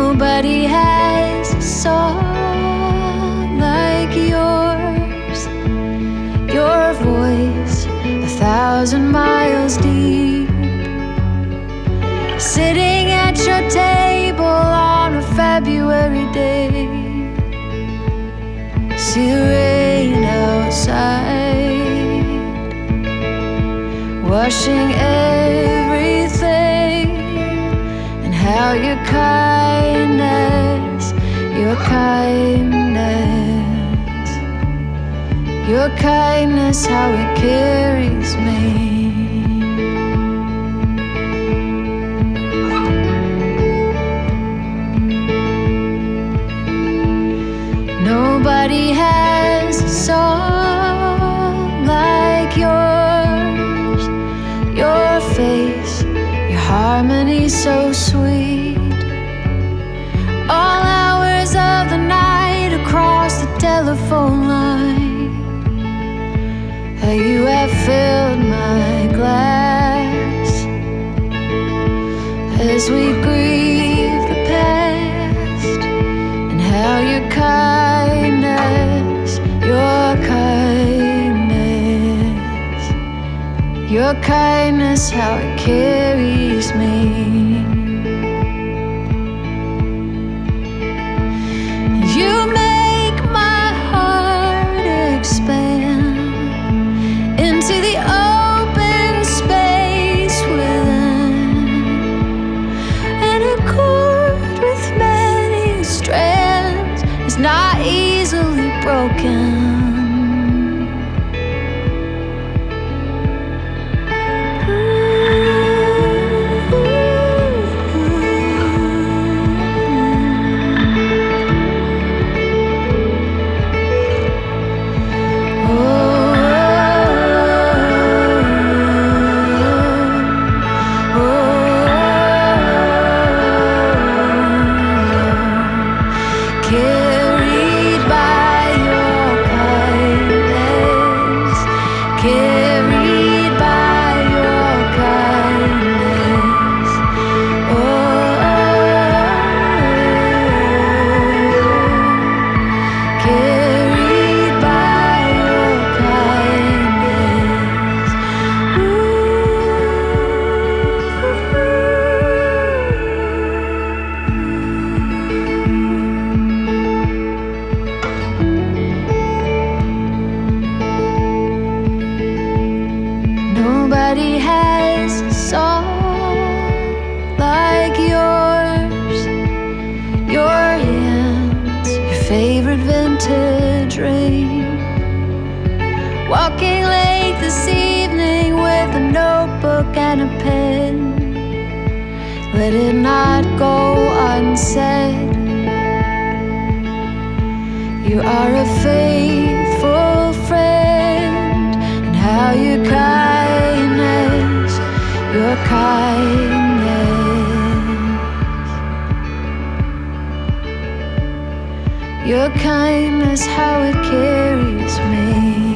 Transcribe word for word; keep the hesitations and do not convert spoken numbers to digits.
Nobody has a song like yours. Your voice, a thousand miles deep. Sitting at your table on a February day. See the rain outside, washing everything. And how your kindness, your kindness, your kindness, how it carries me. Nobody has a song like yours. Your face, your harmony so sweet. All hours of the night across the telephone line. How you have filled my glass as we grieve the past. And how your kindness, your kindness, your kindness, how it carries me. You make my heart expand into the open space within, and a cord with many strands is not easily broken. Carried by your kindness, carried by your kindness, oh, carried by your kindness, Nobody has a song like yours. Your hands, your favorite vintage rain. Walking late this evening with a notebook and a pen. Let it not go unsaid. You are a faithful friend, and how your kindness, your kindness, your kindness, how it carries me.